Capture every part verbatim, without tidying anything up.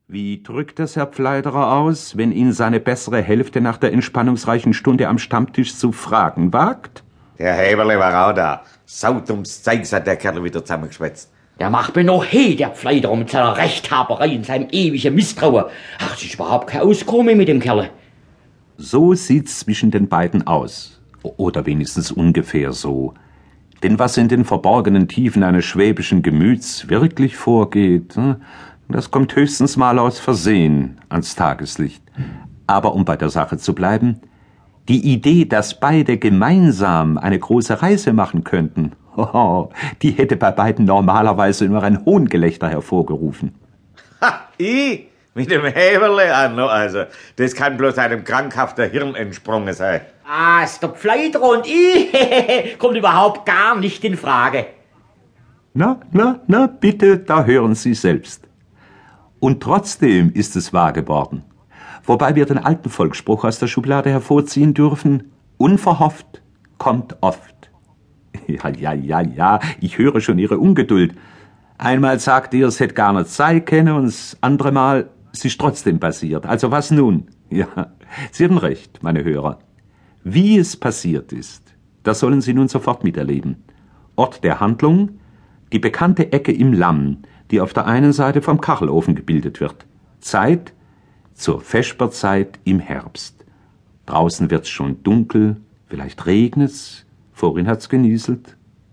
Wie drückt es Herr Pfleiderer aus, wenn ihn seine bessere Hälfte nach der entspannungsreichen Stunde am Stammtisch zu fragen wagt? Der Heberle war auch da. Saudums Zeugs hat der Kerl wieder zusammengeschwätzt. Der macht mir noch he, der Pfleiderer, mit seiner Rechthaberei und seinem ewigen Misstrauen. Ach, es ist überhaupt kein Auskommen mit dem Kerl. So sieht's zwischen den beiden aus. Oder wenigstens ungefähr so. Denn was in den verborgenen Tiefen eines schwäbischen Gemüts wirklich vorgeht, das kommt höchstens mal aus Versehen ans Tageslicht. Aber um bei der Sache zu bleiben, die Idee, dass beide gemeinsam eine große Reise machen könnten, oh, die hätte bei beiden normalerweise nur ein Hohngelächter hervorgerufen. Ha, ich? Mit dem Heberle an, no, also, das kann bloß einem krankhaften Hirn entsprungen sein. Ah, ist der Pfleiderer und ich kommt überhaupt gar nicht in Frage. Na, na, na, bitte, da hören Sie selbst. Und trotzdem ist es wahr geworden. Wobei wir den alten Volksspruch aus der Schublade hervorziehen dürfen: unverhofft kommt oft. Ja, ja, ja, ja, ich höre schon Ihre Ungeduld. Einmal sagt ihr, es hätte gar nicht sein können, und das andere Mal, es ist trotzdem passiert. Also was nun? Ja, Sie haben recht, meine Hörer. Wie es passiert ist, das sollen Sie nun sofort miterleben. Ort der Handlung: die bekannte Ecke im Lamm, die auf der einen Seite vom Kachelofen gebildet wird. Zeit: zur Vesperzeit im Herbst. Draußen wird's schon dunkel, vielleicht regnet's, vorhin hat's genieselt.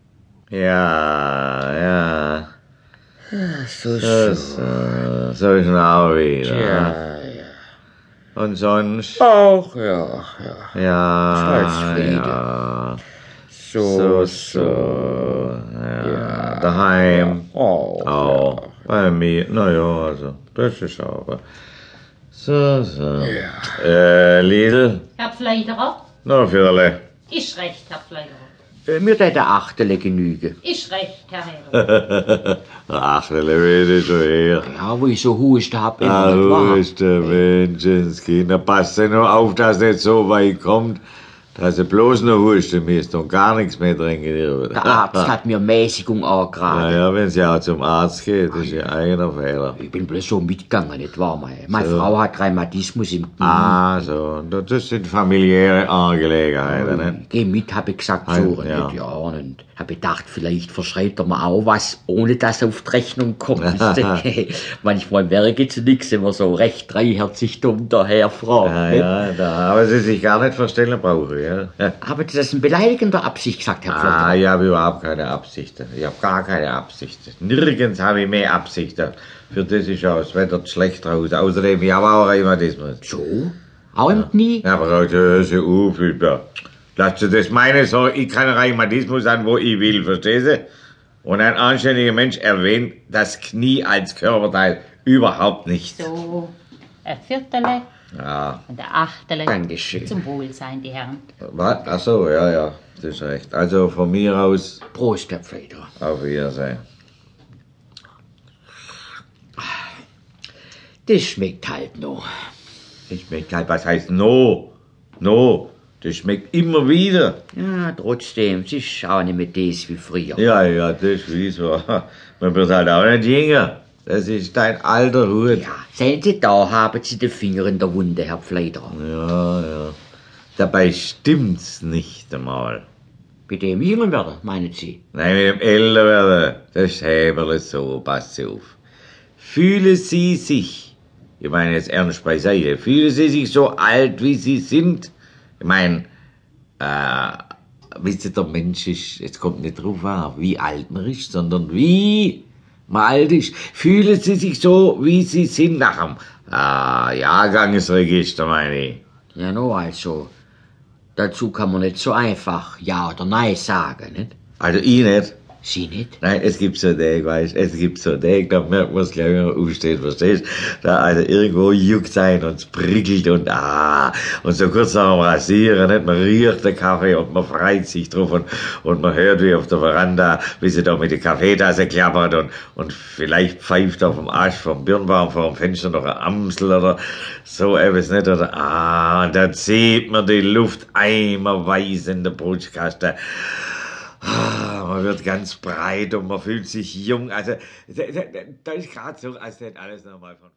Ja, ja. So Das, äh, so ist er auch wieder. Ja, ja. Und sonst? Auch, ja, ja. Ja, Salzfriede. ja. So, So, so. Ja, daheim. Oh, Auch. Bei mir. Naja, also, das ist aber. So, so. Äh, Lidl? Herr Pfleiderer? Na, Viertel. Ist recht, Herr Pfleiderer. Äh, Mir da der Achtele genüge. Ist recht, Herr Heber. Ach, der Leute schon her. Ja, wo ich so Husten hab, immer Ah, nicht wo wahr? ist der Menschenskind? Da passt ja nur auf, dass nicht so weit kommt, dass er bloß noch husten müsst und gar nichts mehr trinken dürfen. Der Arzt hat mir Mäßigung angeraten. Naja, wenn sie auch zum Arzt geht, das ist ihr eigener Fehler. Ich bin bloß so mitgegangen, nicht wahr? Meine, meine Frau hat Rheumatismus im Knie. Ah, so. Das sind familiäre Angelegenheiten, ne? Geh mit, hab ich gesagt, Ah, so. ja. Ja. ja, und hab gedacht, vielleicht verschreibt er mir auch was, ohne dass auf die Rechnung kommt. Manchmal wäre jetzt nix, wenn man so recht dreiherzig dumm daher fragt. Ja, nicht? ja, da haben sie sich gar nicht verstellen brauchen, ja. Haben Sie das in beleidigender Absicht gesagt, Herr Ah, Pfleiderer? ich habe überhaupt keine Absichten. Ich habe gar keine Absichten. Nirgends habe ich mehr Absichten. Für das ist auch das Wetter schlecht raus. Außerdem, ich habe auch Rheumatismus. So? Auch im Knie? Ja, aber also, hör sie auf, Alter. Lass du das meinen, so, ich kann Rheumatismus an, wo ich will, verstehst du? Und ein anständiger Mensch erwähnt das Knie als Körperteil überhaupt nicht. So, ein Viertele Ja, und ein Achtele. Dankeschön. Zum Wohlsein, die Herren. was? Ach so, ja, ja, das ist recht. Also von mir aus, Prost, Herr Pfleiderer. auf Wiedersehen. Das schmeckt halt noch. Das schmeckt halt, was heißt no? No, das schmeckt immer wieder. Ja, trotzdem, es ist auch nicht mehr das wie früher. Ja, ja, das ist so. Man wird halt auch nicht jünger. Das ist dein alter Hut. Ja, sehen Sie, da haben Sie den Finger in der Wunde, Herr Pfleiderer. Ja, ja. Dabei stimmt's nicht einmal. Bei dem jünger werden, meinen Sie? Nein, mit dem Älterwerden, das ist Heberle so, pass auf. Fühlen Sie sich, ich meine jetzt ernst beiseite, fühlen Sie sich so alt, wie Sie sind? Ich meine, äh, wisst ihr, der Mensch ist, es kommt nicht drauf an, wie alt man ist, sondern wie man alt ist. Fühlen Sie sich so, wie Sie sind nach dem äh, Jahrgangsregister, meine ich. Ja, no, also, dazu kann man nicht so einfach Ja oder Nein sagen, nicht? Also ich nicht. Sie nicht? Nein, es gibt so Tage, weißt, es gibt so Tage, da merkt man es gleich, wenn man aufsteht, verstehst? Da, also irgendwo juckt ein und es prickelt und ah, und so kurz nach dem Rasieren, nicht? Man riecht den Kaffee und man freut sich drauf und, und man hört wie auf der Veranda, wie sie da mit der Kaffeetasse klappert und, und vielleicht pfeift auf dem Ast vom Birnbaum vor dem Fenster noch eine Amsel oder so etwas, nicht? Oder ah, und dann sieht man die Luft eimerweise in der Brutkasten. Ah, man wird ganz breit und man fühlt sich jung. Also, da, da, da ist gerade so, als hätte alles nochmal von